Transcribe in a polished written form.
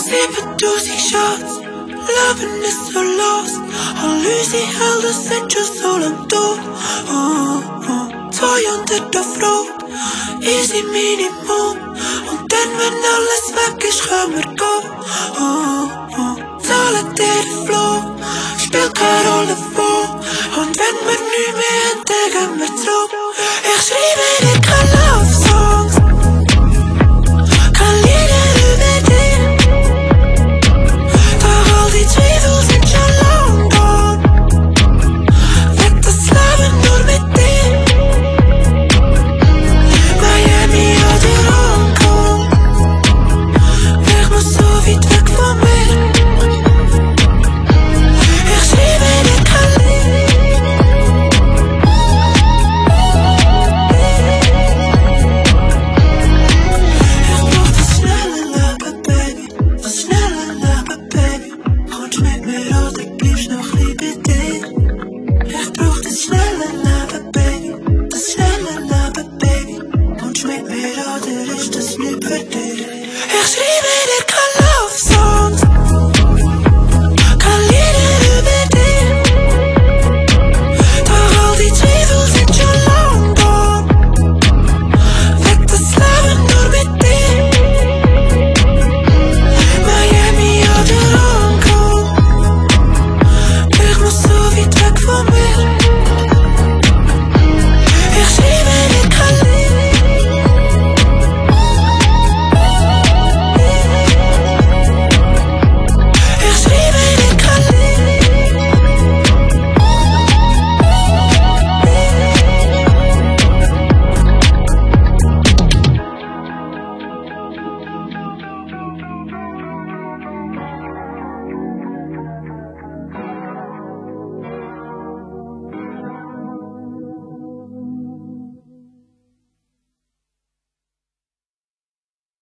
7000 shots, Leben ist so lost. Analyse helden sind schon so lang tot. 200 auf Rot, easy Minimum. Und dann, wenn alles weg ist, können wir gehen. Zahlen dir den Floh, spielt keine Rolle wo. Und wenn wir nicht mehr haben, dann gehen wir zurück. Ich schreibe dir